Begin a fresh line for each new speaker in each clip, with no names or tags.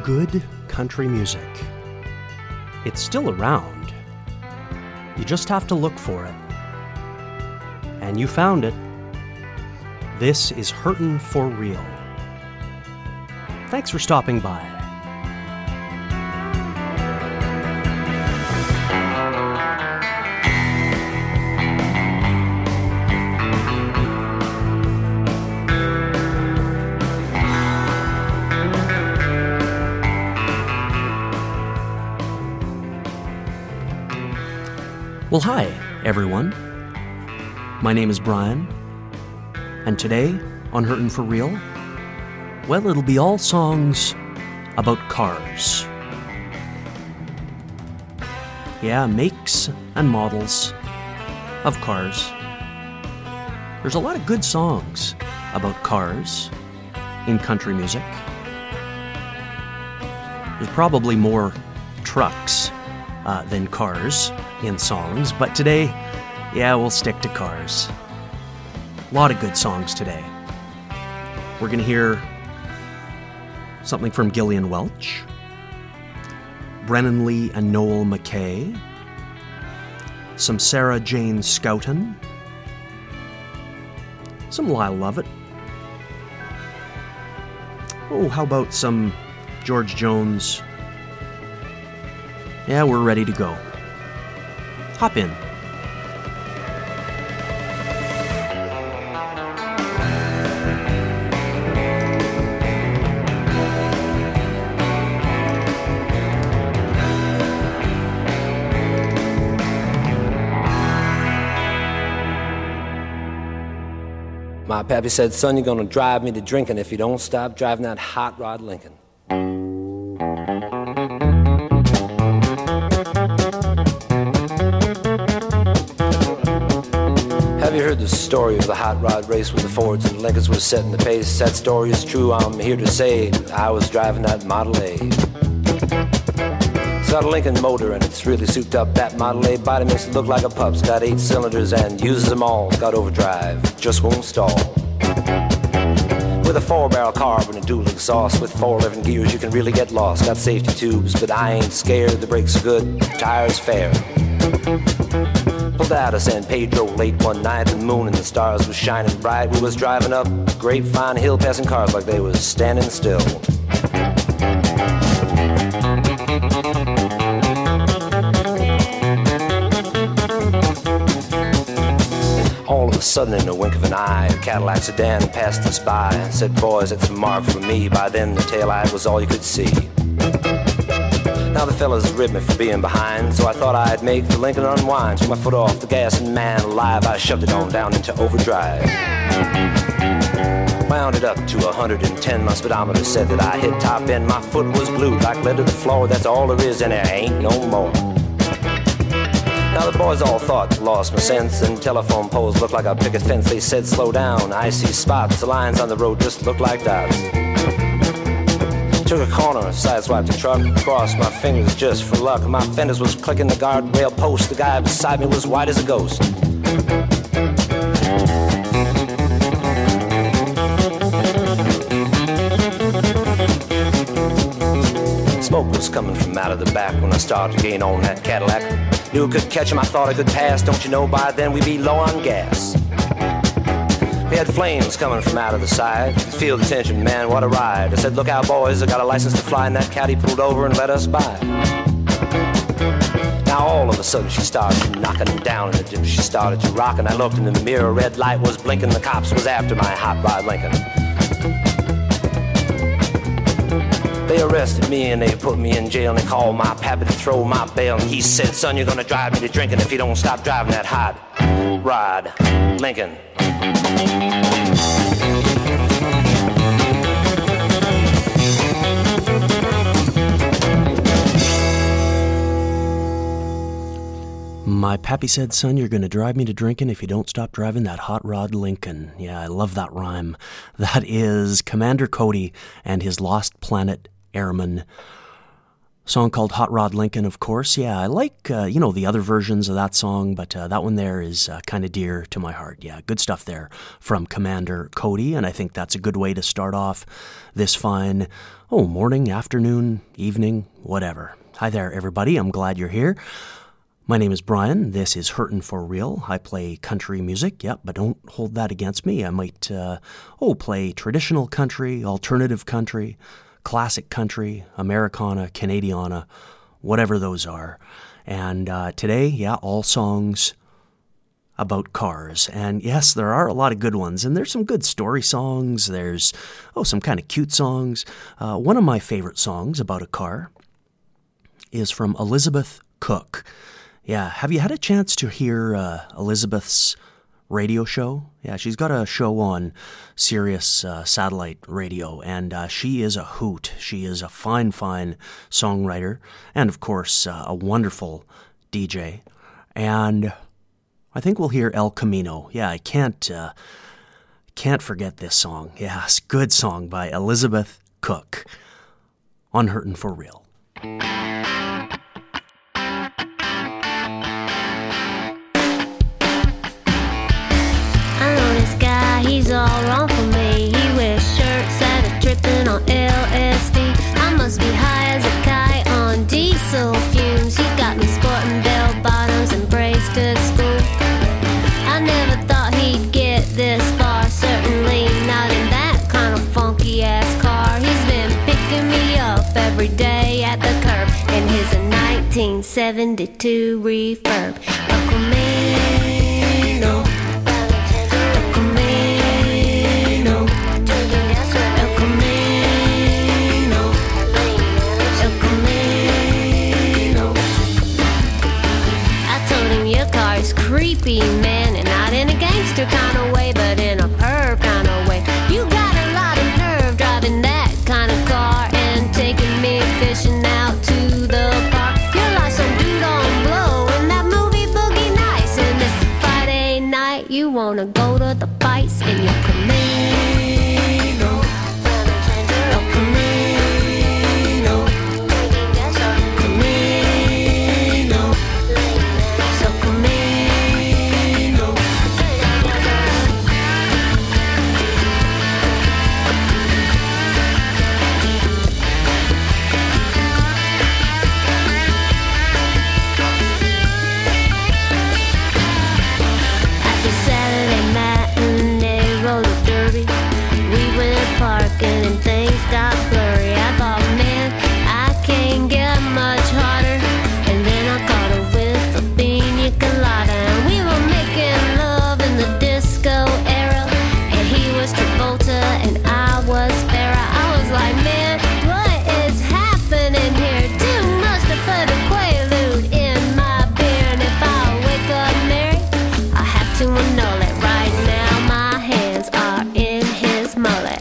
good country music. It's still around. You just have to look for it. And you found it. This is Hurtin' for Real. Thanks for stopping by. Well, hi, everyone. My name is Brian, and today on Hurtin' for Real, well, it'll be all songs about cars. Yeah, makes and models of cars. There's a lot of good songs about cars in country music. There's probably more trucks than cars in songs, but today, yeah, we'll stick to cars. A lot of good songs today. We're going to hear something from Gillian Welch, Brennan Lee and Noel McKay, some Sarah Jane Scouten, some Lyle Lovett. Oh, how about some George Jones? Yeah, we're ready to go. Hop in.
My pappy said, son, you're gonna drive me to drinking if you don't stop driving that hot rod Lincoln. Have you heard the story of the hot rod race where the Fords and Lincolns were setting the pace? That story is true, I'm here to say I was driving that Model A. It's got a Lincoln motor and it's really souped up. That Model A body makes it look like a pup's. Got 8 cylinders and uses them all. It's got overdrive, just won't stall. With a 4-barrel carb and a dual exhaust with 4 living gears, you can really get lost. Got safety tubes, but I ain't scared. The brakes are good, tires fair. Pulled out of San Pedro late one night. The moon and the stars was shining bright. We was driving up Grapevine Hill, passing cars like they was standing still. All of a sudden, in the wink of an eye, a Cadillac sedan passed us by. Said, boys, it's a mark for me. By then, the taillight was all you could see. Now the fellas ribbed me for being behind, so I thought I'd make the Lincoln unwind. Took my foot off the gas and man alive, I shoved it on down into overdrive. Wound it up to 110, my speedometer said that I hit top end. My foot was glued like lead to the floor, that's all there is and there ain't no more. Now the boys all thought lost my sense, and telephone poles looked like a picket fence. They said slow down, I see spots, the lines on the road just look like dots. Took a corner, sideswiped the truck, crossed my fingers just for luck. My fenders was clicking the guardrail post. The guy beside me was white as a ghost. Smoke was coming from out of the back when I started to gain on that Cadillac. Knew I could catch him, I thought I could pass. Don't you know by then we'd be low on gas. We had flames coming from out of the side. Feel the tension, man, what a ride. I said, look out, boys, I got a license to fly. And that caddy pulled over and let us by. Now all of a sudden she started knocking down in the gym. She started to rock and I looked in the mirror. Red light was blinking, the cops was after my hot rod Lincoln. They arrested me and they put me in jail. And they called my pappy to throw my bail. And he said, son, you're gonna drive me to drinking if you don't stop driving that hot rod Lincoln.
My pappy said, son, you're going to drive me to drinking if you don't stop driving that hot rod Lincoln. Yeah, I love that rhyme. That is Commander Cody and his Lost Planet Airmen. Song called Hot Rod Lincoln, of course. Yeah, I like, the other versions of that song, but that one there is kind of dear to my heart. Yeah, good stuff there from Commander Cody, and I think that's a good way to start off this fine, morning, afternoon, evening, whatever. Hi there, everybody. I'm glad you're here. My name is Brian. This is Hurtin' for Real. I play country music, but don't hold that against me. I might, play traditional country, alternative country, classic country, Americana, Canadiana, whatever those are. And today, all songs about cars. And yes, there are a lot of good ones. And there's some good story songs. There's, some kind of cute songs. One of my favorite songs about a car is from Elizabeth Cook. Yeah, have you had a chance to hear Elizabeth's radio show? Yeah, she's got a show on Sirius satellite radio, and she is a hoot. She is a fine songwriter, and of course, a wonderful DJ. And I think we'll hear El Camino. Yeah, I can't forget this song. Yes, good song by Elizabeth Cook on Hurtin' for Real.
He's all wrong for me. He wears shirts that are dripping on LSD. I must be high as a kite on diesel fumes. He's got me sporting bell bottoms and braids to school. I never thought he'd get this far, certainly not in that kind of funky ass car. He's been picking me up every day at the curb in his 1972 Refurb. Uncle Mano. Creepy, man, and not in a gangster kind of way, but in a perv kind of way. You got a lot of nerve driving that kind of car and taking me fishing out to the park. You're like some dude on blow in that movie Boogie Nights. And this Friday night you wanna go to the fights in your Camino. And things got blurry. I thought, man, I can't get much harder. And then I caught her with a pina colada, and we were making love in the disco era. And he was Travolta and I was Farrah. I was like, man, what is happening here? Dude must have put a Quaalude in my beer. And if I wake up married, I have to annul it. Right now my hands are in his mullet.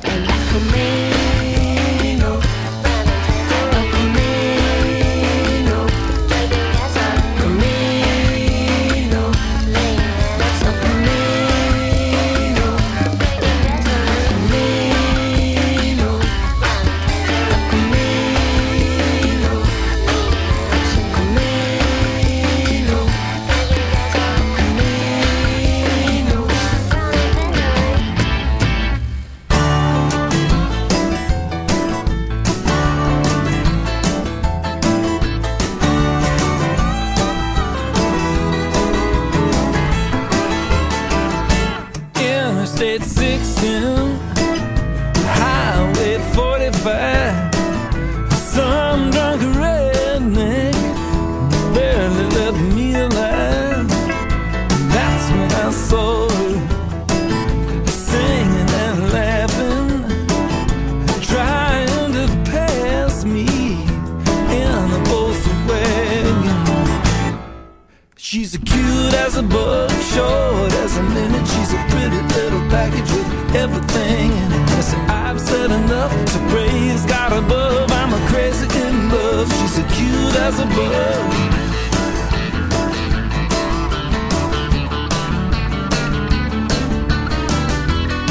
Interstate 16, Highway 45. Some drunk redneck barely left me alive. That's when I saw her singing and laughing, trying to pass me in a Volkswagen. She's as cute as a bug, short as a minute. She's a pretty little package with everything in it. I said, I've said enough to praise God above. I'm a crazy in love. She's as cute as a bug.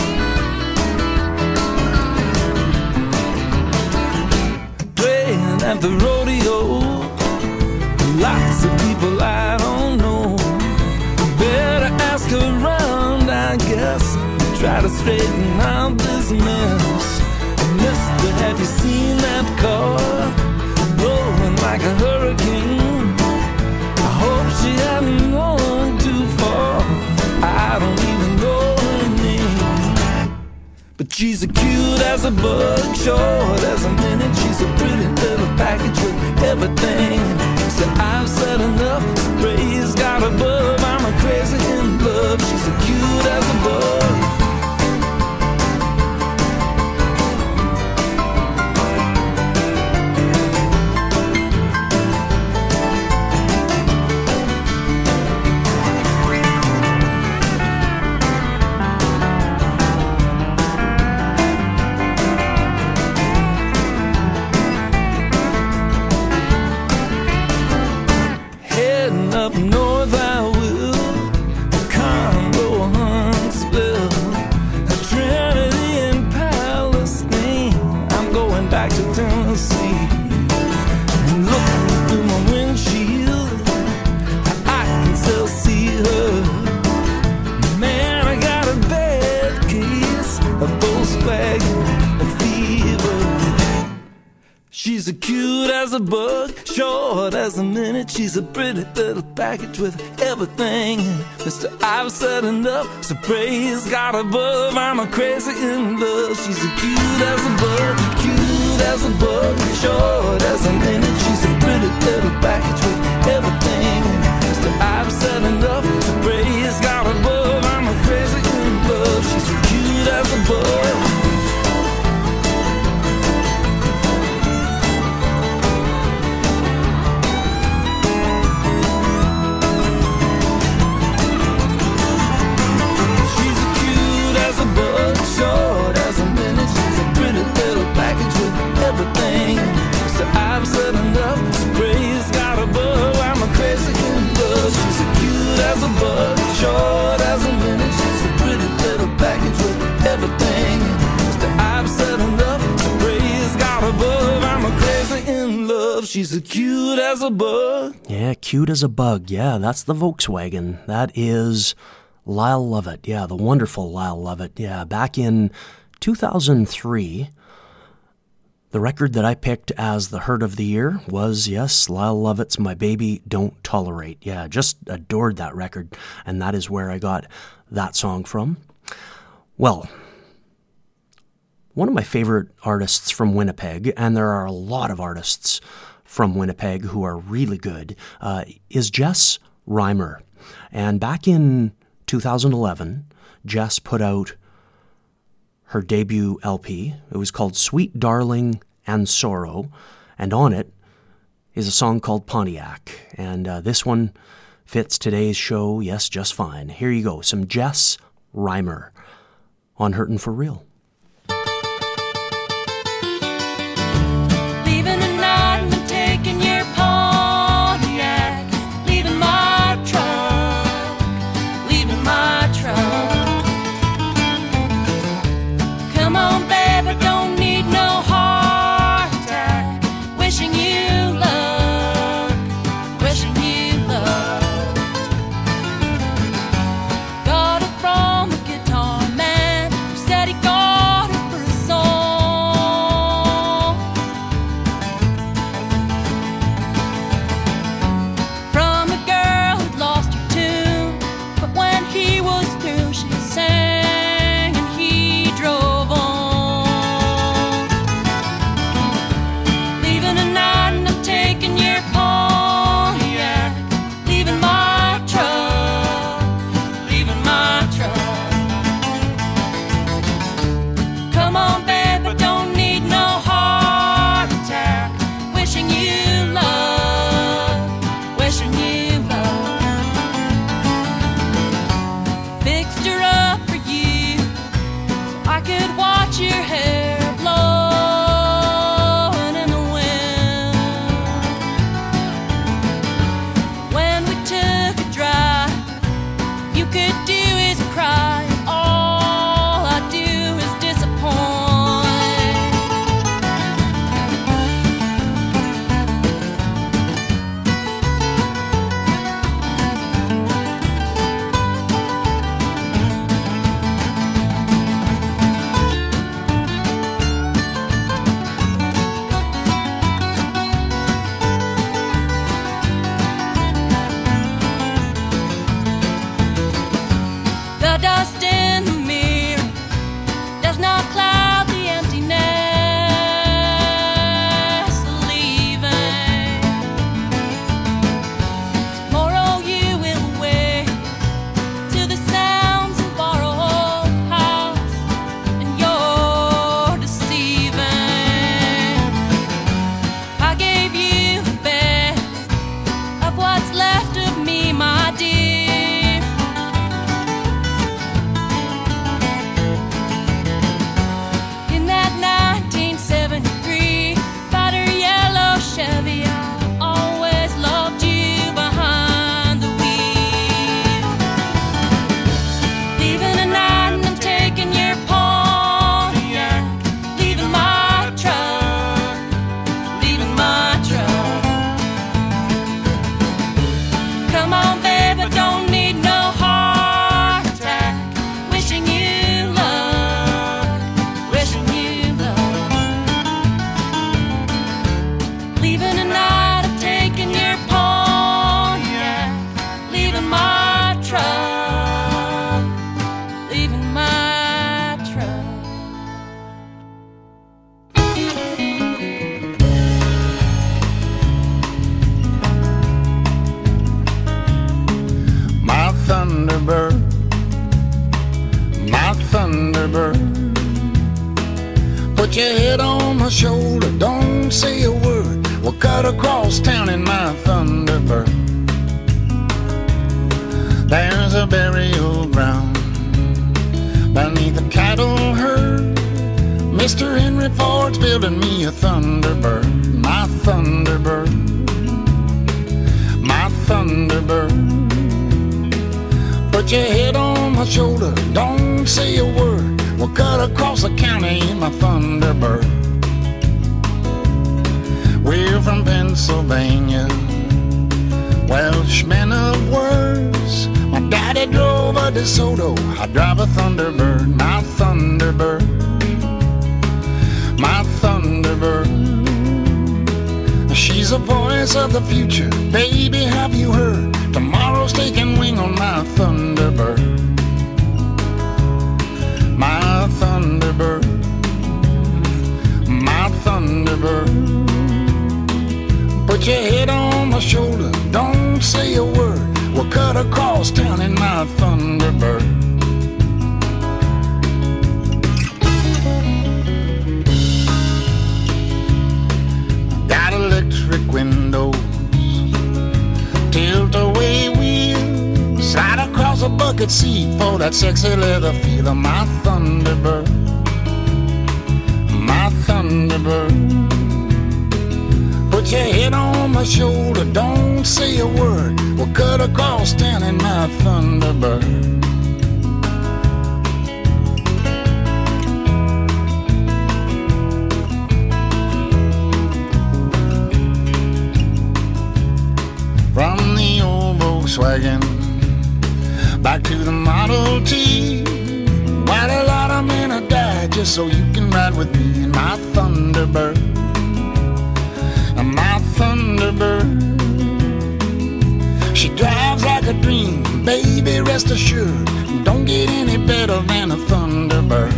Playing at the rodeo. Lots of people I don't know. Better ask around, I guess. Try to straighten out this mess. Mister, have you seen that car blowing like a hurricane? I hope she hadn't gone too far. I don't even know her name, but she's as cute as a bug, short as a minute. She's a pretty little package with everything. So I've said enough, praise God above. I'm a crazy in love. She's as cute as a bug. Up north I will, Congo, Huntsville, Trinity and Palestine. I'm going back to Tennessee. And looking through my windshield, I can still see her. Man, I got a bad case of Volkswagen fever. She's as cute as a bug, short as a minute. She's a pretty little package with everything. Mister, I've said enough, so praise God above. I'm a crazy in love. She's as cute as a bug, cute as a bug, short as a minute. She's a pretty little package with everything. Mister, I've said enough, so praise God above. I'm a crazy in love. She's as cute as a bug. Short as a minute, she's a pretty little package with everything. So I've said enough, so praise God above. I'm a crazy in love. She's as cute as a bug, short as a minute. She's a pretty little package with everything. So I've said enough, so praise God above. I'm a crazy in love. She's as cute as a bug.
Yeah, cute as a bug. Yeah, that's the Volkswagen. That is Lyle Lovett, yeah, the wonderful Lyle Lovett. Yeah, back in 2003, the record that I picked as the Hurt of the Year was, yes, Lyle Lovett's My Baby Don't Tolerate. Yeah, just adored that record, and that is where I got that song from. Well, one of my favorite artists from Winnipeg, and there are a lot of artists from Winnipeg who are really good, is Jess Reimer. And back in 2011, Jess put out her debut LP. It was called Sweet Darling and Sorrow, and on it is a song called Pontiac. And this one fits today's show, yes, just fine. Here you go, some Jess Reimer on Hurtin' For Real.
Got it from the guitar man who said he got don't say a word. We'll cut across town in my Thunderbird. There's a burial ground beneath a cattle herd. Mr. Henry Ford's building me a Thunderbird. My Thunderbird, my Thunderbird. Put your head on my shoulder, don't say a word. We'll cut across the county in my Thunderbird. We're from Pennsylvania, Welshmen of words. My daddy drove a DeSoto, I drive a Thunderbird. My Thunderbird, my Thunderbird. She's a voice of the future, baby, have you heard? Tomorrow's taking wing on my Thunderbird. My Thunderbird, my Thunderbird. Put your head on my shoulder, don't say a word. We'll cut across town in my Thunderbird. Got electric windows, tilt-away wheels, slide across a bucket seat for that sexy leather feel of my Thunderbird. My Thunderbird. Put your head on my shoulder, don't say a word. We'll cut across town in my Thunderbird. From the old Volkswagen back to the Model T, quite a lot of men have died just so you can ride with me in my Thunderbird. My Thunderbird. She drives like a dream, baby, rest assured. Don't get any better than a Thunderbird.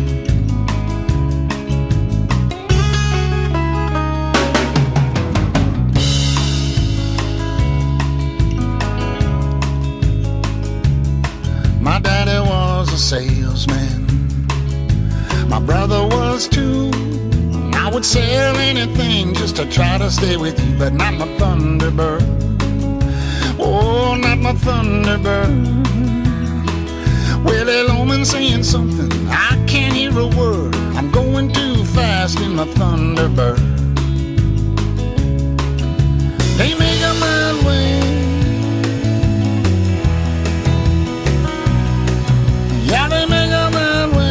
My daddy was a salesman, my brother was too. I would sell anything just to try to stay with you, but not my Thunderbird. Oh, not my Thunderbird. Willie Loman saying something, I can't hear a word. I'm going too fast in my Thunderbird. They make a man wait. Yeah, they make a man wait.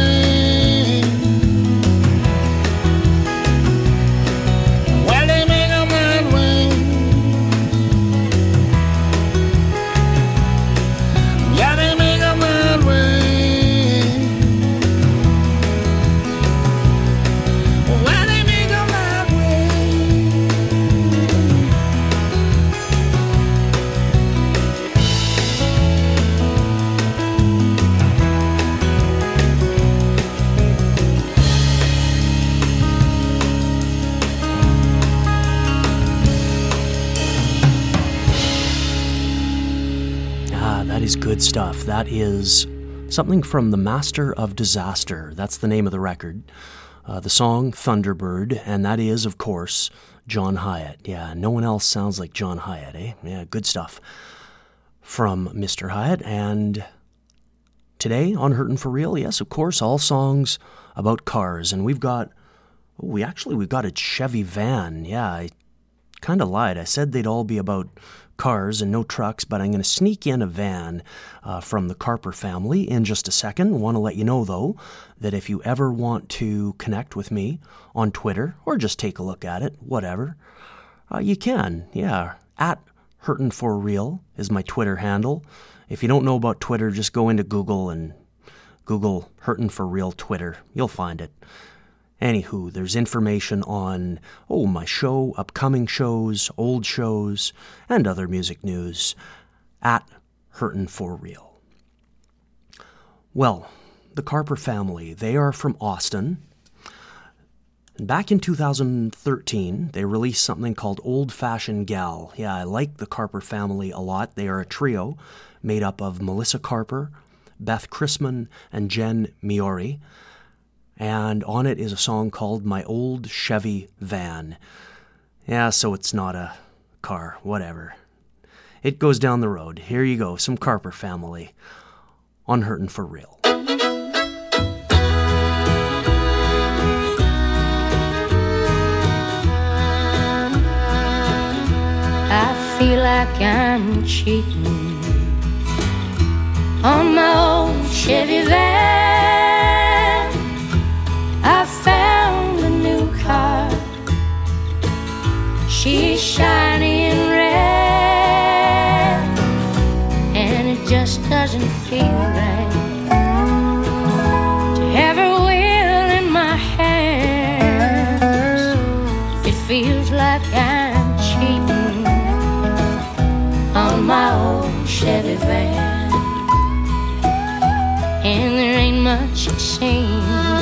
Good stuff. That is something from The Master of Disaster. That's the name of the record. The song Thunderbird, and that is, of course, John Hiatt. Yeah, no one else sounds like John Hiatt, eh? Yeah, good stuff from Mr. Hiatt. And today on Hurtin' For Real, yes, of course, all songs about cars. And we've got a Chevy van. Yeah, I kind of lied. I said they'd all be about cars and no trucks, but I'm going to sneak in a van from the Carper family in just a second. Want to let you know, though, that if you ever want to connect with me on Twitter or just take a look at it, whatever, you can. Yeah, at Hurtin' For Real is my Twitter handle. If you don't know about Twitter, just go into Google and Google Hurtin' For Real Twitter. You'll find it. Anywho, there's information on, my show, upcoming shows, old shows, and other music news at Hurtin' For Real. Well, the Carper family, they are from Austin. And back in 2013, they released something called Old Fashioned Gal. Yeah, I like the Carper family a lot. They are a trio made up of Melissa Carper, Beth Chrisman, and Jen Miori. and on it is a song called My Old Chevy Van. Yeah, so it's not a car, whatever. It goes down the road. Here you go, some Carper Family on Hurtin' for Real.
I feel like I'm cheating on my old Chevy van. I found a new car. She's shiny and red, and it just doesn't feel right to have her wheel in my hands. It feels like I'm cheating on my old Chevy van, and there ain't much it seems.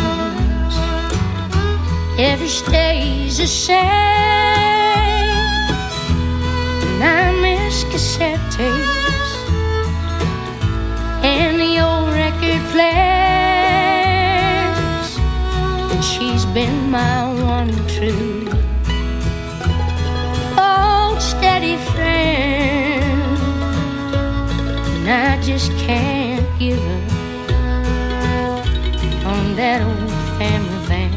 Every stays the same, and I miss cassette tapes and the old record players, and she's been my one true old steady friend, and I just can't give her on that old family van.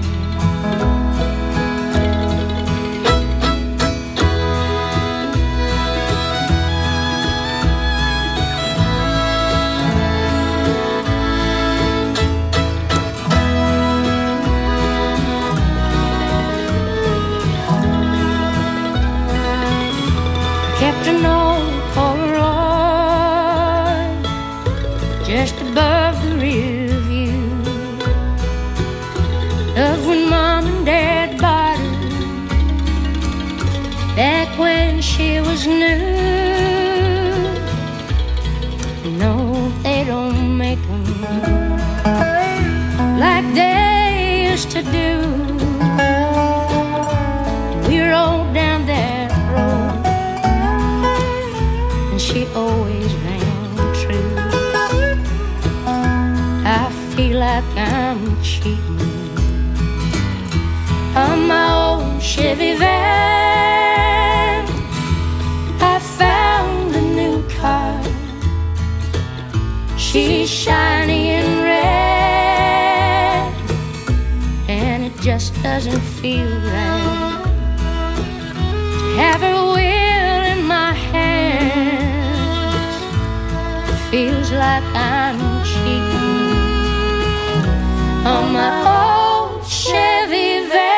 Kept an old Polaroid just above the rear view of when Mom and Dad bought her back when she was new. No, they don't make them like they used to do. We rolled down that road, she always ran true. I feel like I'm cheating on my old Chevy van. I found a new car. She's shiny and red, and it just doesn't feel right to have her wheel in my hands. Feels like I'm cheating on my old Chevy van.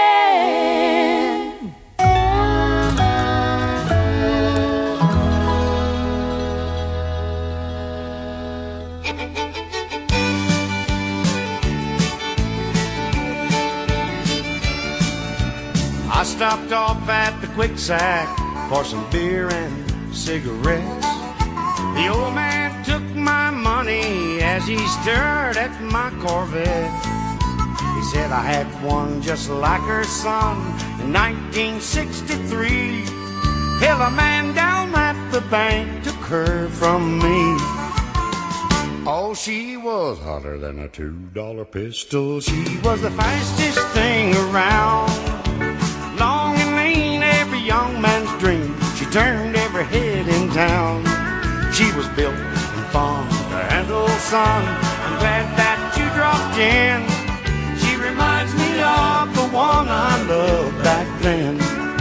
I stopped off at the Quick Sack for some beer and cigarettes. The old man took my money as he stared at my Corvette. He said I had one just like her son in 1963. Hell, a man down at the bank took her from me. Oh, she was hotter than a $2 pistol. She was the fastest thing around. Long and lean, every young man's dream. She turned every head in town. She was built and fun to handle, son. I'm glad that you dropped in. She reminds me of the one I loved back then.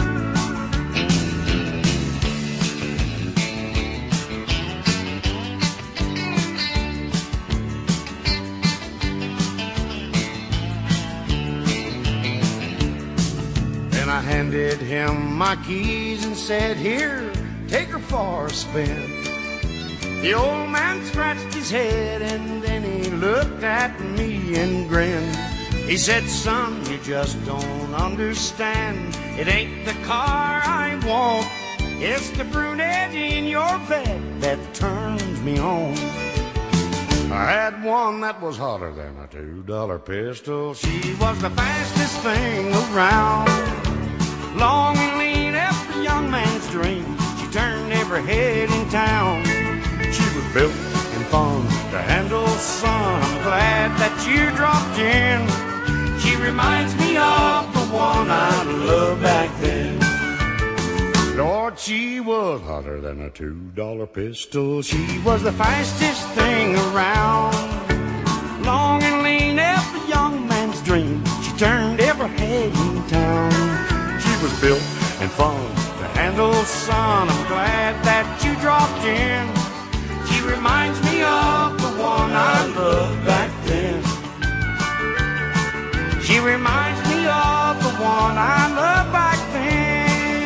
Then I handed him my keys and said, here, take her for a spin. The old man scratched his head and then he looked at me and grinned. He said, son, you just don't understand. It ain't the car I want. It's the brunette in your bed that turns me on. I had one that was hotter than a $2 pistol. She was the fastest thing around. Long and lean, every young man's dream. She turned every head in town. She was built and fun to handle, son. I'm glad that you dropped in. reminds me of the one I loved back then. Lord, she was hotter than a $2 pistol. She was the fastest thing around. Long and lean, every young man's dream. She turned every head in town. She was built and fun to handle, son. I'm glad that you dropped in. She reminds me of the one I loved back then. She reminds me of the one I loved back then.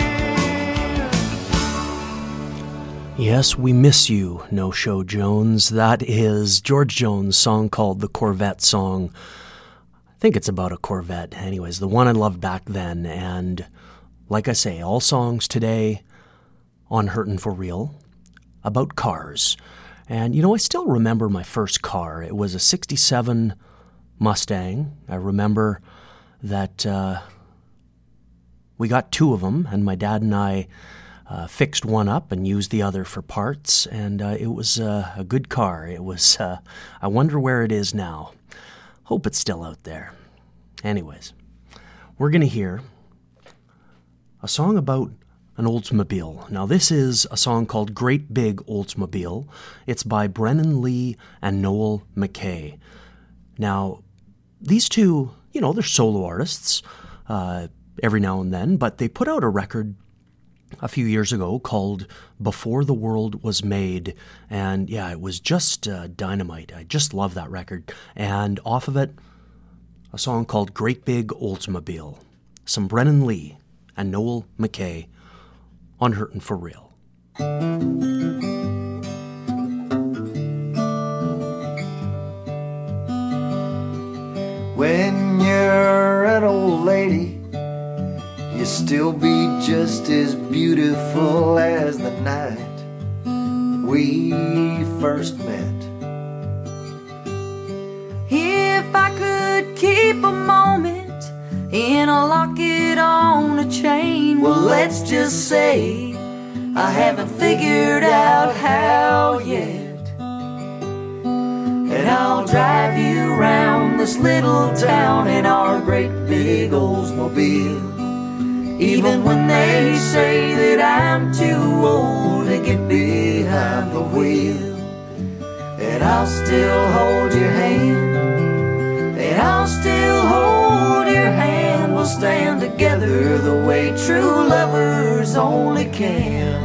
Yes, we miss you, No-Show Jones. That is George Jones' song called The Corvette Song. I think it's about a Corvette. Anyways, the one I loved back then. And like I say, all songs today on Hurtin' For Real about cars. And, you know, I still remember my first car. It was a 67 Mustang. I remember that we got two of them, and my dad and I fixed one up and used the other for parts, and it was a good car. It was, I wonder where it is now. Hope it's still out there. Anyways, we're going to hear a song about an Oldsmobile. Now, this is a song called Great Big Oldsmobile. It's by Brennan Lee and Noel McKay. Now, these two, you know, they're solo artists every now and then, but they put out a record a few years ago called Before the World Was Made, and yeah, it was just dynamite. I just love that record. And off of it, a song called Great Big Oldsmobile. Some Brennan Lee and Noel McKay on Hurtin' For Real.
When you're an old lady, you'll still be just as beautiful as the night we first met.
If I could keep a moment in a locket on a chain, well, let's just say I haven't figured out how yet. And I'll drive you around this little town in our great big Oldsmobile, even when they say that I'm too old to get behind the wheel. And I'll still hold your hand, and I'll still hold your hand. We'll stand together the way true lovers only can.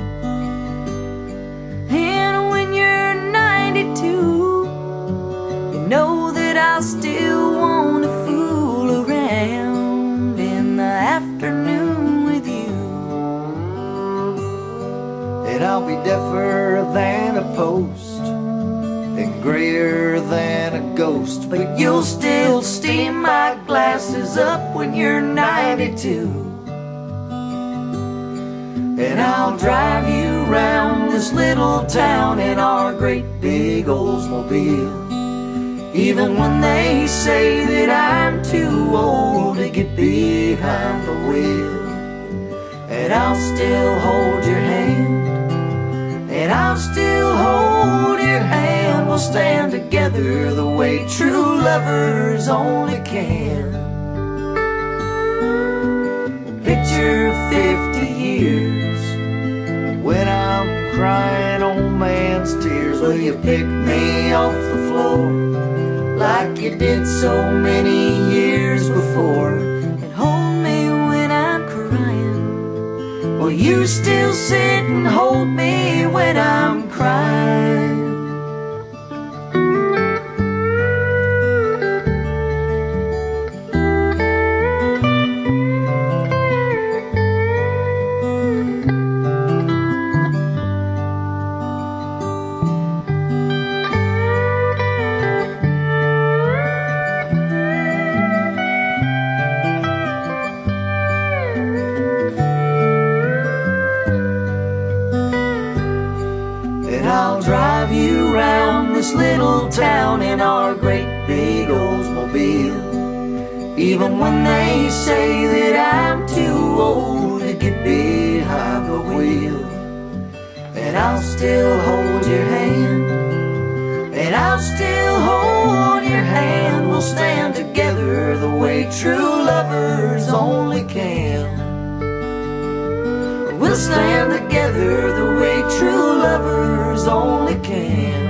And when you're 92, you know that I'll still want to fool around in the afternoon with you.
And I'll be deafer than a post and grayer than a ghost,
but you'll still steam my glasses up when you're 92.
And I'll drive you round this little town in our great big Oldsmobile, even when they say that I'm too old to get behind the wheel. And I'll still hold your hand, and I'll still hold your hand. We'll stand together the way true lovers only can. Picture 50 years when I'm crying old man's tears. Will you pick me off the floor like you did so many years before,
and hold me when I'm crying?
Will you still sit and hold me when I'm crying? This little town in our great big Oldsmobile, even when they say that I'm too old to get behind the wheel. And I'll still hold your hand, and I'll still hold your hand. We'll stand together the way true lovers only can. We'll stand together the way true lovers only can.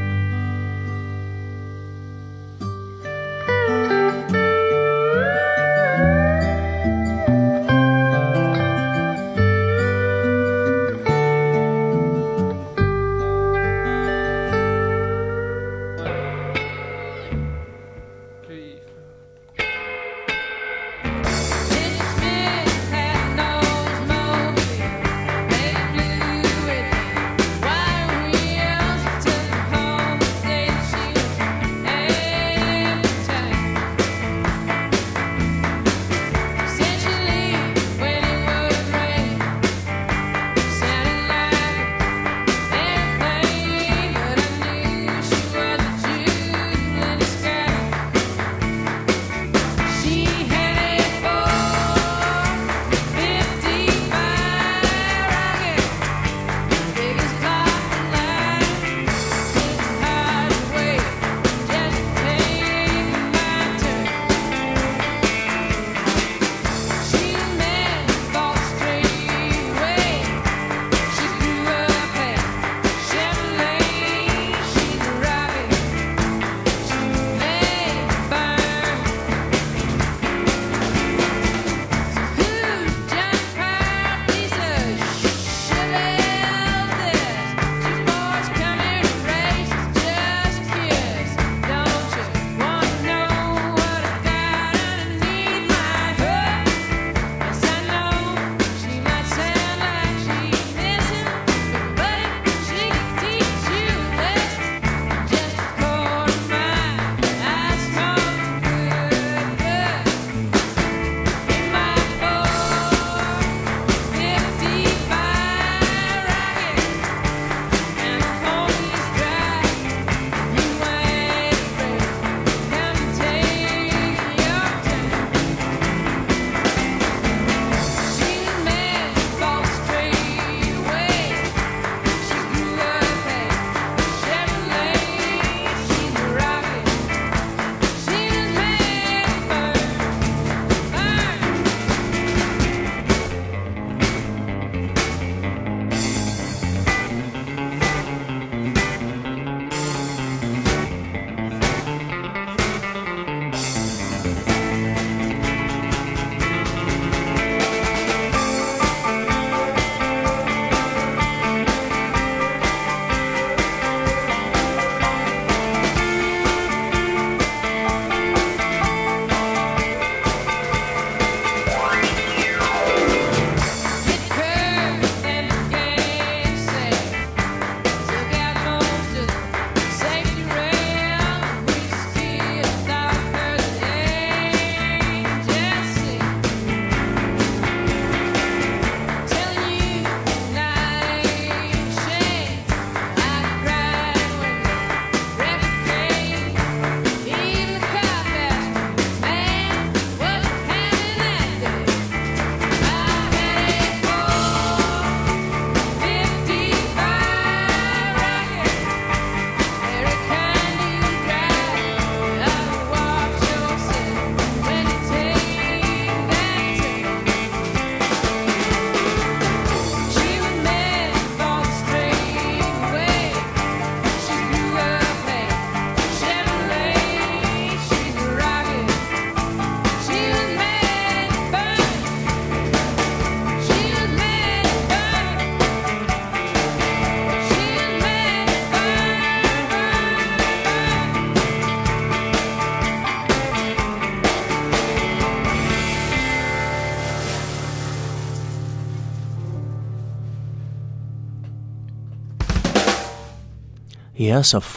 Yes, a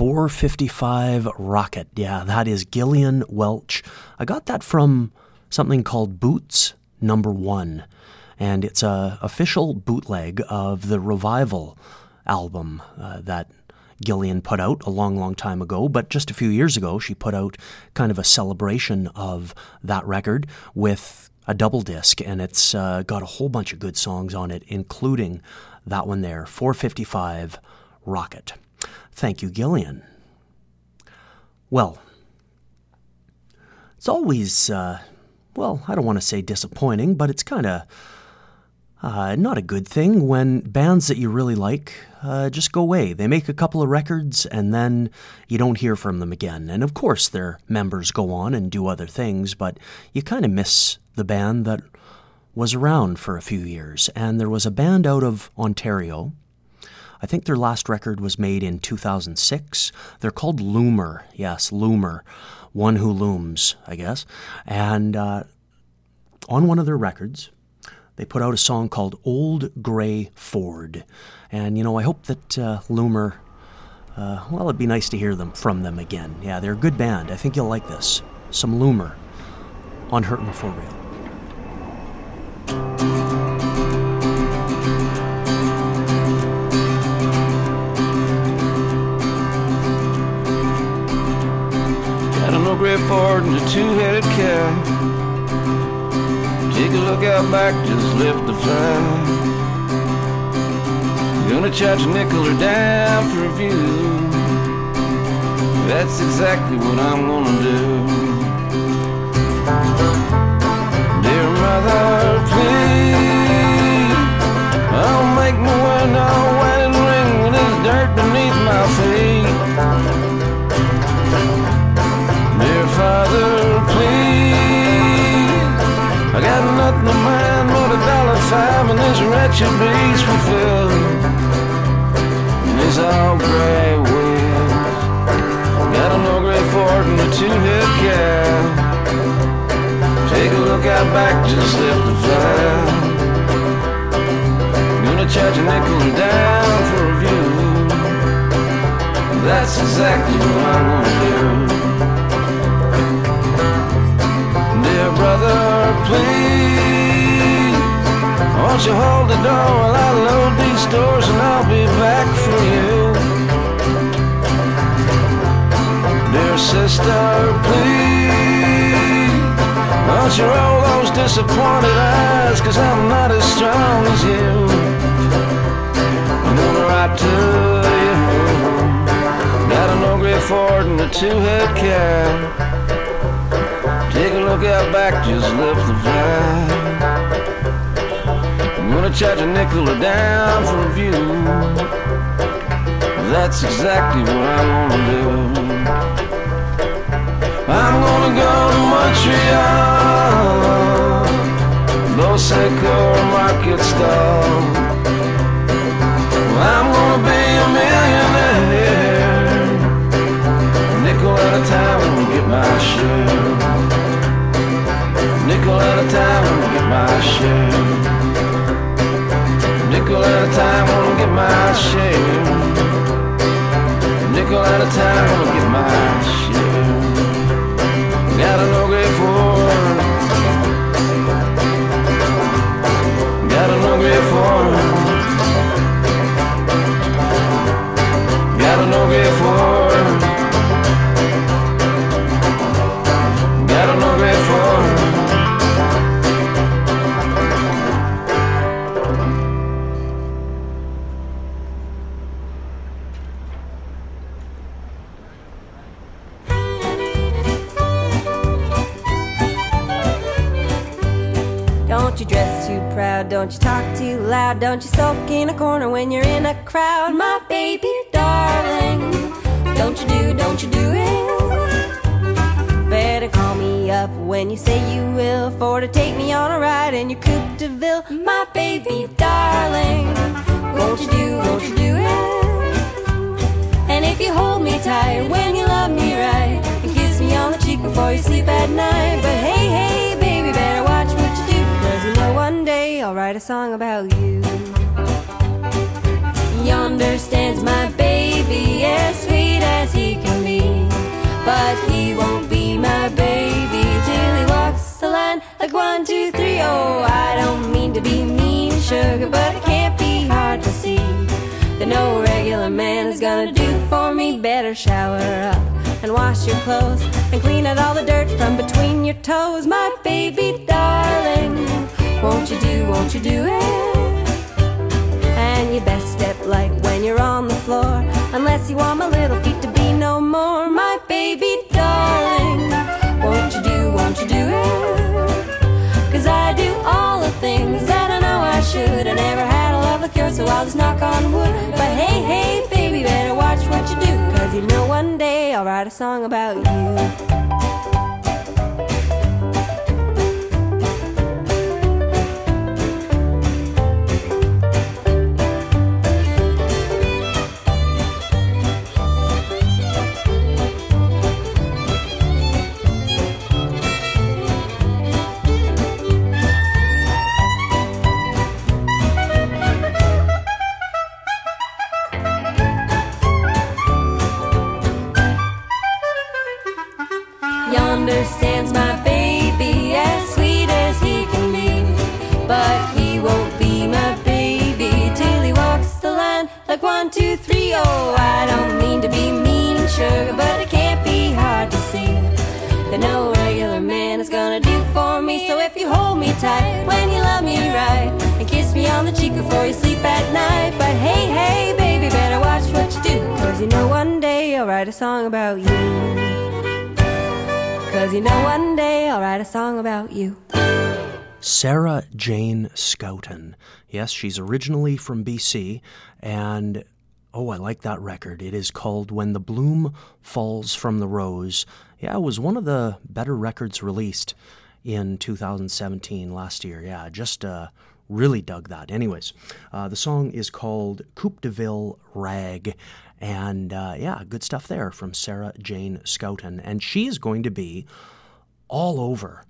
455 Rocket. Yeah, that is Gillian Welch. I got that from something called Boots No. 1, and it's a official bootleg of the Revival album that Gillian put out a long, long time ago. But just a few years ago, she put out kind of a celebration of that record with a double disc, and it's got a whole bunch of good songs on it, including that one there, 455 Rocket. Thank you, Gillian. Well, it's always well, I don't want to say disappointing, but it's kind of not a good thing when bands that you really like just go away. They make a couple of records and then you don't hear from them again. And of course their members go on and do other things, but you kind of miss the band that was around for a few years. And there was a band out of Ontario. I think their last record was made in 2006. They're called Loomer. Yes, Loomer. One who looms, I guess. And on one of their records, they put out a song called Old Grey Ford. And, I hope that Loomer, well, it'd be nice to hear from them again. Yeah, they're a good band. I think you'll like this. Some Loomer on Hurtin' For Real.
Got an old gray Ford and a two-headed cow. Take a look out back, just lift the flag. Gonna charge a nickel or dime for a view. That's exactly what I'm gonna do. Dear mother, please, I'll make my wedding all wedding ring when there's dirt beneath my feet. Dear father, please, I got nothing to mind but $1.05 and this wretched beast we fill. And it's all gray wheels. Got an old gray Ford and a two-head cow. Take a look out back, just lift the flag. Gonna charge a nickel or dime for a view. That's exactly what I'm gonna do. Dear brother, please, won't you hold the door while I load these stores and I'll be back for you. Dear sister, please, won't you roll those disappointed eyes, 'cause I'm not as strong as you. I'm gonna write to you. Got an old gray Ford and a two-head cow. Take a look out back, just lift the flag. I'm gonna charge a nickel or dime for a view. That's exactly what I'm gonna do. I'm gonna go to Montreal, Los Secor Market Stall. I'm gonna be a millionaire. Nickel at a time when we get my share. Nickel at a time when we get my share. Nickel at a time when we get my share. Nickel at a time when we get my share. Got an old gray Ford. Got an old gray Ford. Got an old gray Ford. Got an old gray Ford.
Don't you dress too proud, don't you talk too loud, don't you sulk in a corner when you're in a crowd, my baby darling. Don't you do it. Better call me up when you say you will, for to take me on a ride in your coupe de ville, my baby darling. Won't you do it. And if you hold me tight when you love me right, and kiss me on the cheek before you sleep at night. But hey, hey, baby, better watch what you do, 'cause you know one day I'll write a song about you. Yonder stands my baby, as sweet as he can be, but he won't be my baby till he walks the line like 1, 2, 3. Oh, I don't mean to be mean, sugar, but it can't be hard to see that no regular man is gonna do for me. Better shower up and wash your clothes and clean out all the dirt from between your toes, my baby darling. Won't you do it? And you best step light when you're on the floor, unless you want my little feet to be no more, my baby darling. Won't you do it? so I'll just knock on wood. But hey, hey, baby, better watch what you do, 'cause you know one day I'll write a song about you. Yonder stands my baby, as sweet as he can be, but he won't be my baby till he walks the line like 1, 2, 3. Oh, I don't mean to be mean, sugar, but it can't be hard to see that no regular man is gonna do for me. So if you hold me tight when you love me right, and kiss me on the cheek before you sleep at night. But hey, hey, baby, better watch what you do, 'cause you know one day I'll write a song about you. 'Cause you know one day I'll write a song about you.
Sarah Jane Scouten. Yes, she's originally from BC, and oh, I like that record. It is called When the Bloom Falls from the Rose. Yeah, it was one of the better records released in 2017, last year. Yeah, just really dug that. Anyways, the song is called Coupe de Ville Rag. And yeah, good stuff there from Sarah Jane Scouten. And she is going to be all over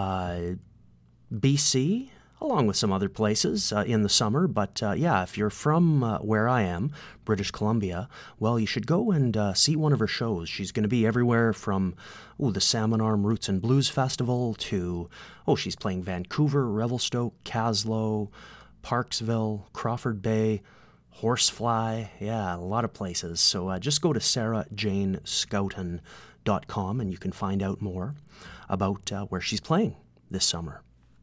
BC, along with some other places in the summer. But yeah, if you're from where I am, British Columbia, well, you should go and see one of her shows. She's going to be everywhere from the Salmon Arm Roots and Blues Festival to, she's playing Vancouver, Revelstoke, Caslow, Parksville, Crawford Bay, Horsefly, yeah, a lot of places. So just go to sarahjanescouten.com and you can find out more about where she's playing this summer.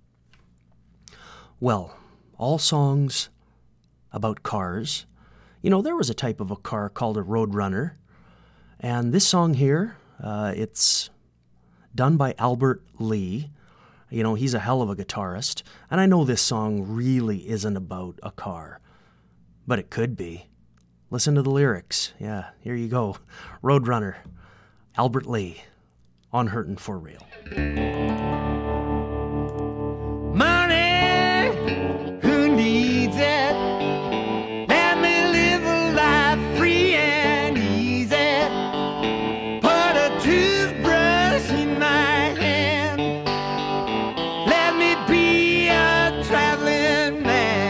Well, all songs about cars. You know, there was a type of a car called a Roadrunner, and this song here, it's done by Albert Lee. You know, he's a hell of a guitarist, and I know this song really isn't about a car, but it could be. Listen to the lyrics. Yeah, here you go. Roadrunner, Albert Lee, on Hurtin' For Real.
Money, who needs it? Let me live a life free and easy. Put a toothbrush in my hand. Let me be a traveling man.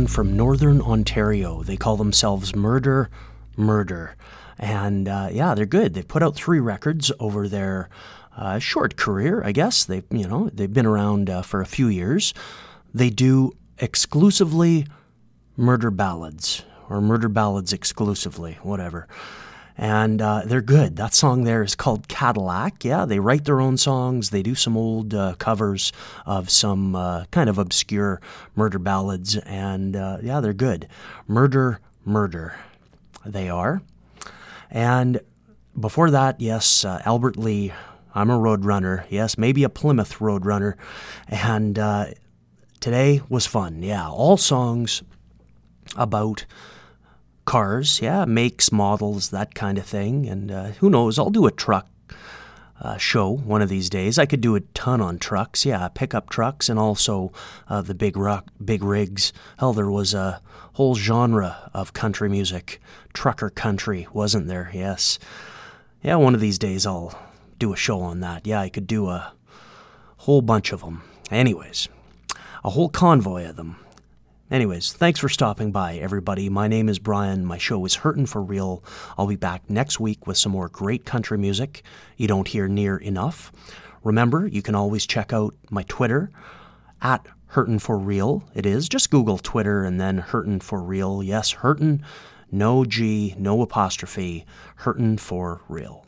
band from Northern Ontario. They call themselves Murder. And they're good. They've put out 3 records over their short career, I guess. They've been around for a few years. They do exclusively murder ballads, or murder ballads exclusively, whatever. And they're good. That song there is called Cadillac. Yeah, they write their own songs. They do some old covers of some kind of obscure murder ballads. And they're good. Murder. They are. And before that, yes, Albert Lee. I'm a roadrunner. Yes, maybe a Plymouth roadrunner. And today was fun. Yeah, all songs about cars, makes, models, that kind of thing. And who knows, I'll do a truck show one of these days. I could do a ton on trucks, pickup trucks, and also the big rigs. Hell, there was a whole genre of country music, trucker country, wasn't there? Yes. Yeah, one of these days I'll do a show on that. Yeah, I could do a whole bunch of them. Anyways, a whole convoy of them. Anyways, thanks for stopping by, everybody. My name is Brian. My show is Hurtin' for Real. I'll be back next week with some more great country music you don't hear near enough. Remember, you can always check out my Twitter, at Hurtin' for Real. It is. Just Google Twitter and then Hurtin' for Real. Yes, Hurtin', no G, no apostrophe, Hurtin' for Real.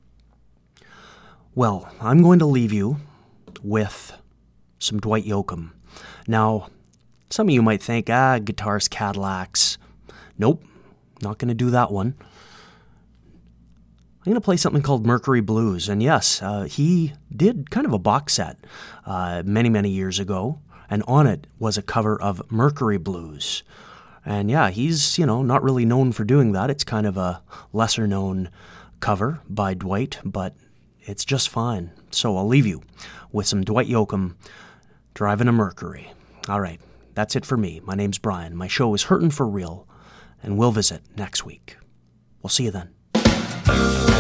Well, I'm going to leave you with some Dwight Yoakam. Now, some of you might think, guitars, Cadillacs. Nope, not going to do that one. I'm going to play something called Mercury Blues. And yes, he did kind of a box set many, many years ago. And on it was a cover of Mercury Blues. And yeah, he's, not really known for doing that. It's kind of a lesser known cover by Dwight, but it's just fine. So I'll leave you with some Dwight Yoakam, Driving a Mercury. All right. That's it for me. My name's Brian. My show is Hurtin' for Real, and we'll visit next week. We'll see you then.